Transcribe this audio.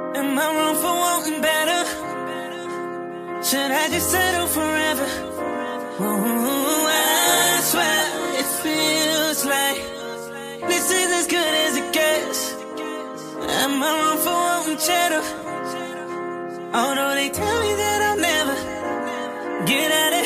Am I wrong for wanting better? Should I just settle forever? Ooh, I swear it feels like this is as good as it gets. Am I wrong for wanting cheddar? Although they tell me that I'll never get out of